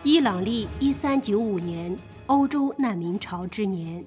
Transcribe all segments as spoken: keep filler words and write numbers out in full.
伊朗历一三九五年，欧洲难民潮之年。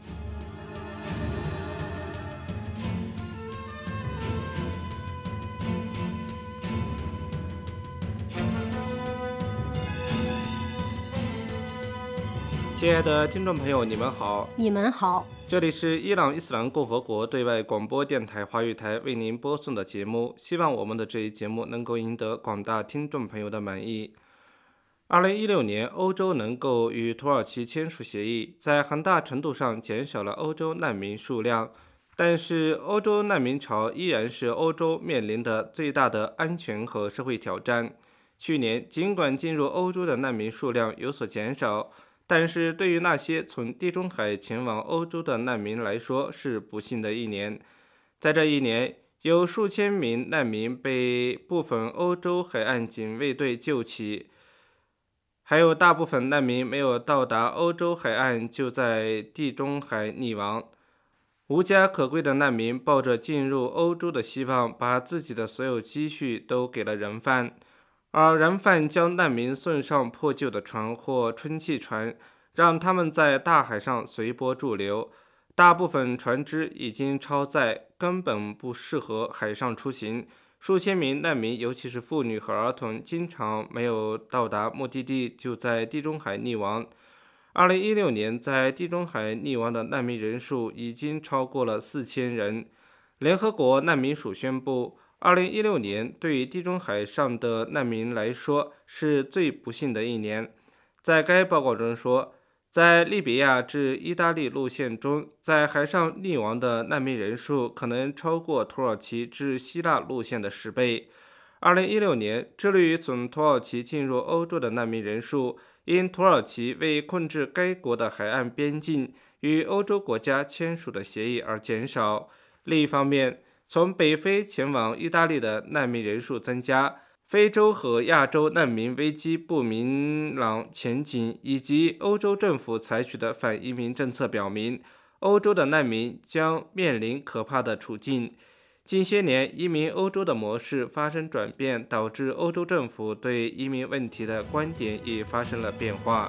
亲爱的听众朋友，你们好， 你们好， 这里是伊朗伊斯兰共和国对外广播电台华语台为您播送的节目，希望我们的这一节目能够赢得广大听众朋友的满意。二零一六年，欧洲能够与土耳其签署协议，在很大程度上减少了欧洲难民数量，但是欧洲难民潮依然是欧洲面临的最大的安全和社会挑战。去年，尽管进入欧洲的难民数量有所减少，但是对于那些从地中海前往欧洲的难民来说，是不幸的一年。在这一年，有数千名难民被部分欧洲海岸警卫队救起，还有大部分难民没有到达欧洲海岸就在地中海溺亡。无家可归的难民抱着进入欧洲的希望，把自己的所有积蓄都给了人贩，而人贩将难民送上破旧的船或充气船，让他们在大海上随波逐流。大部分船只已经超载，根本不适合海上出行。数千名难民，尤其是妇女和儿童，经常没有到达目的地就在地中海溺亡。二零一六年，在地中海溺亡的难民人数已经超过了四千人。联合国难民署宣布，二零一六年对于地中海上的难民来说是最不幸的一年。在该报告中说，在利比亚至意大利路线中，在海上溺亡的难民人数可能超过土耳其至希腊路线的十倍。二零一六年，致力于从土耳其进入欧洲的难民人数，因土耳其为控制该国的海岸边境与欧洲国家签署的协议而减少。另一方面，从北非前往意大利的难民人数增加，非洲和亚洲难民危机不明朗前景，以及欧洲政府采取的反移民政策表明，欧洲的难民将面临可怕的处境。近些年，移民欧洲的模式发生转变，导致欧洲政府对移民问题的观点也发生了变化。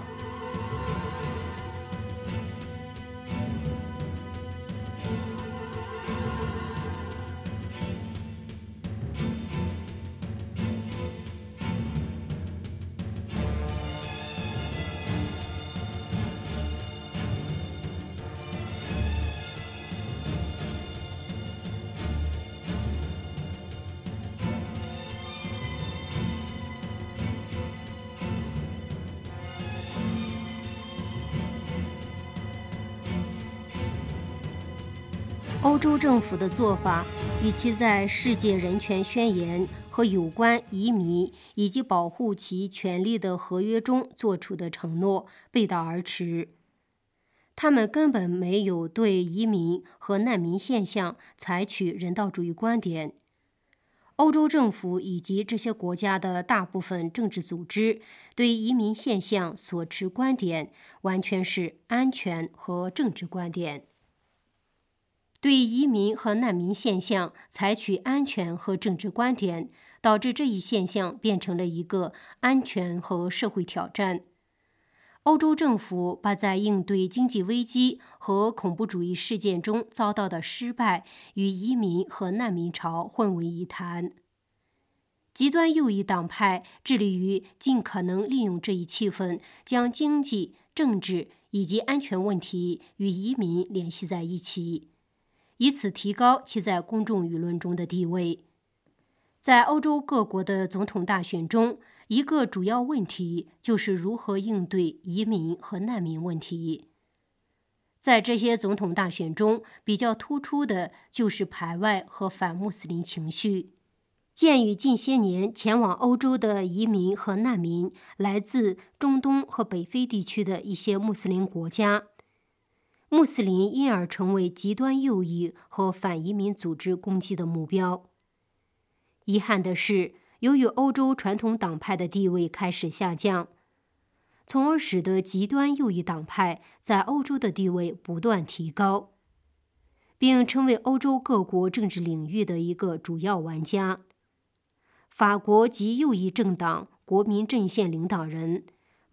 欧洲政府的做法与其在世界人权宣言和有关移民以及保护其权利的合约中做出的承诺背道而驰。他们根本没有对移民和难民现象采取人道主义观点。欧洲政府以及这些国家的大部分政治组织对移民现象所持观点完全是安全和政治观点。对移民和难民现象采取安全和政治观点，导致这一现象变成了一个安全和社会挑战。欧洲政府把在应对经济危机和恐怖主义事件中遭到的失败与移民和难民潮混为一谈。极端右翼党派致力于尽可能利用这一气氛，将经济、政治以及安全问题与移民联系在一起，以此提高其在公众舆论中的地位。在欧洲各国的总统大选中，一个主要问题就是如何应对移民和难民问题。在这些总统大选中，比较突出的就是排外和反穆斯林情绪。鉴于近些年前往欧洲的移民和难民来自中东和北非地区的一些穆斯林国家，穆斯林因而成为极端右翼和反移民组织攻击的目标。遗憾的是，由于欧洲传统党派的地位开始下降，从而使得极端右翼党派在欧洲的地位不断提高，并成为欧洲各国政治领域的一个主要玩家。法国极右翼政党国民阵线领导人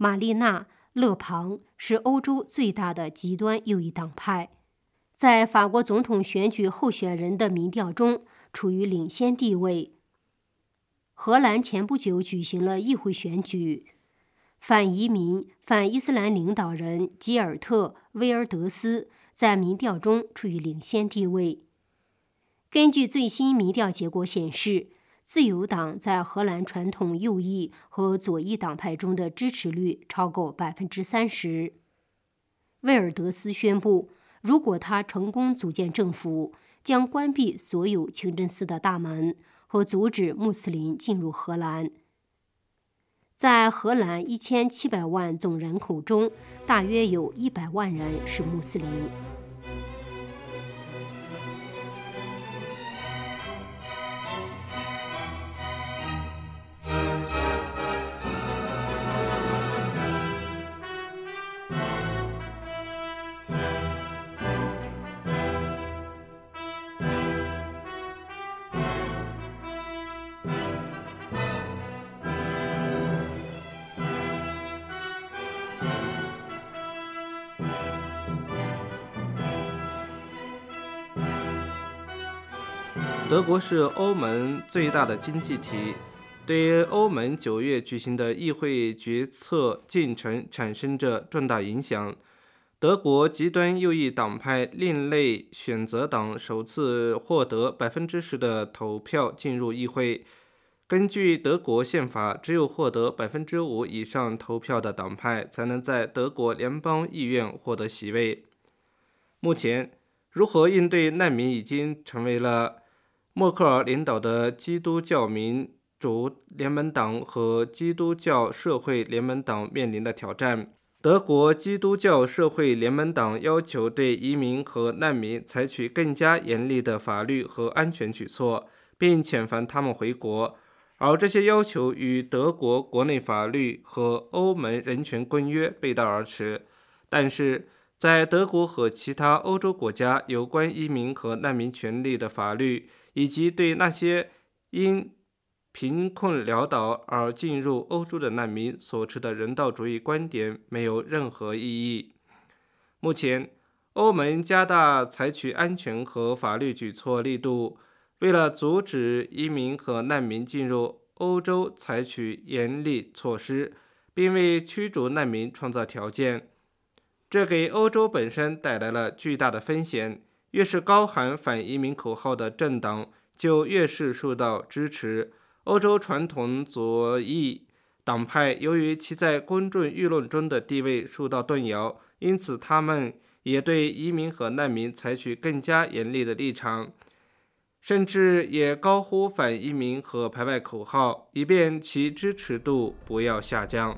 玛丽娜·勒庞是欧洲最大的极端右翼党派，在法国总统选举候选人的民调中处于领先地位。荷兰前不久举行了议会选举，反移民、反伊斯兰领导人吉尔特·威尔德斯在民调中处于领先地位。根据最新民调结果显示，自由党在荷兰传统右翼和左翼党派中的支持率超过百分之三十。威尔德斯宣布，如果他成功组建政府，将关闭所有清真寺的大门和阻止穆斯林进入荷兰。在荷兰一千七百万总人口中，大约有一百万人是穆斯林。 德国是欧盟最大的经济体，对欧盟九月举行的议会决策进程产生着重大影响。德国极端右翼党派另类选择党首次获得百分之十的投票进入议会。根据德国宪法，只有获得百分之五以上投票的党派才能在德国联邦议院获得席位。目前，如何应对难民已经成为了默克尔领导的基督教民主联盟党和基督教社会联盟党面临的挑战。德国基督教社会联盟党要求对移民和难民采取更加严厉的法律和安全举措，并遣返他们回国，而这些要求与德国国内法律和欧盟人权公约背道而驰。但是，在德国和其他欧洲国家，有关移民和难民权利的法律以及对那些因贫困潦倒而进入欧洲的难民所持的人道主义观点没有任何意义。目前，欧盟加大采取安全和法律举措力度，为了阻止移民和难民进入欧洲采取严厉措施，并为驱逐难民创造条件。这给欧洲本身带来了巨大的风险。越是高喊反移民口号的政党，就越是受到支持。欧洲传统左翼党派由于其在公众舆论中的地位受到动摇，因此他们也对移民和难民采取更加严厉的立场，甚至也高呼反移民和排外口号，以便其支持度不要下降。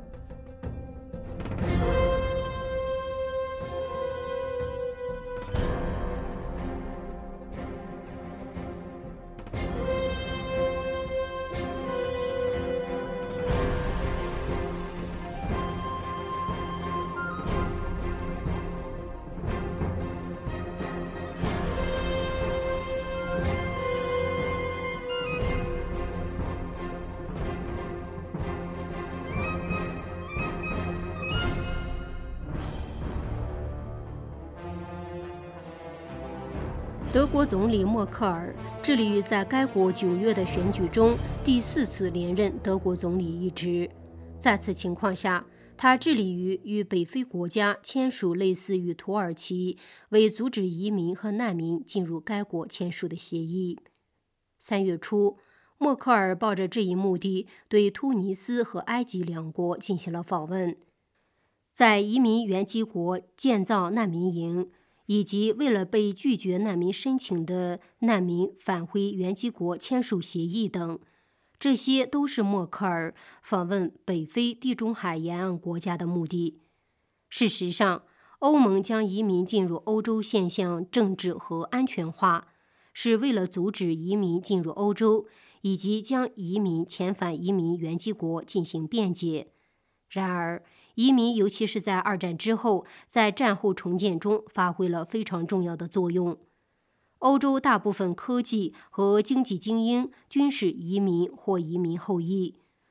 德国总理默克尔致力于在该国九月的选举中第四次连任德国总理一职。在此情况下，他致力于与北非国家签署类似于土耳其为阻止移民和难民进入该国签署的协议。三月初，默克尔抱着这一目的对突尼斯和埃及两国进行了访问，在移民原籍国建造难民营，以及为了被拒绝难民申请的难民返回原籍国签署协议等，这些都是默克尔访问北非地中海沿岸国家的目的。事实上，欧盟将移民进入欧洲现象政治和安全化，是为了阻止移民进入欧洲，以及将移民遣返移民原籍国进行辩解。然而，移民尤其是在二战之后，在战后重建中发挥了非常重要的作用。欧洲大部分科技和经济精英均是移民或移民后裔。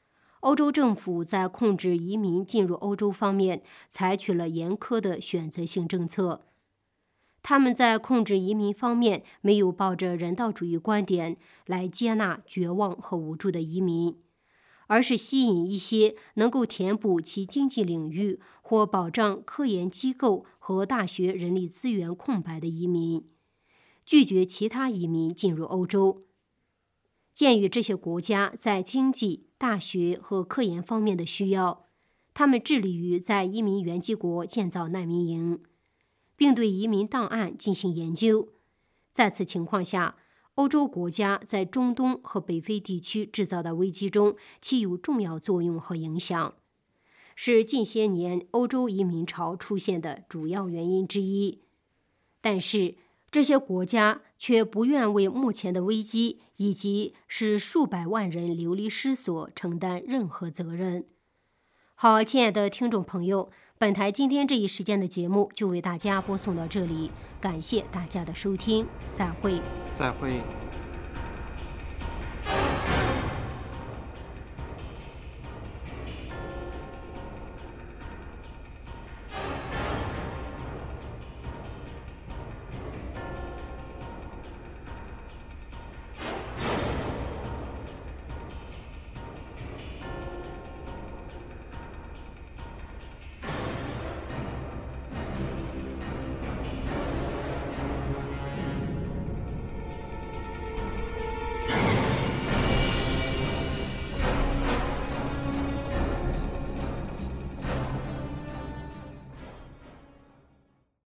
欧洲政府在控制移民进入欧洲方面采取了严苛的选择性政策。他们在控制移民方面没有抱着人道主义观点来接纳绝望和无助的移民，而是吸引一些能够填补其经济领域或保障科研机构和大学人力资源空白的移民，拒绝其他移民进入欧洲。鉴于这些国家在经济、大学和科研方面的需要，他们致力于在移民原籍国建造难民营，并对移民档案进行研究。在此情况下，欧洲国家在中东和北非地区制造的危机中起有重要作用和影响，是近些年欧洲移民潮出现的主要原因之一。但是，这些国家却不愿为目前的危机以及使数百万人流离失所承担任何责任。好，亲爱的听众朋友，本台今天这一时间的节目就为大家播送到这里，感谢大家的收听，再会。 再会。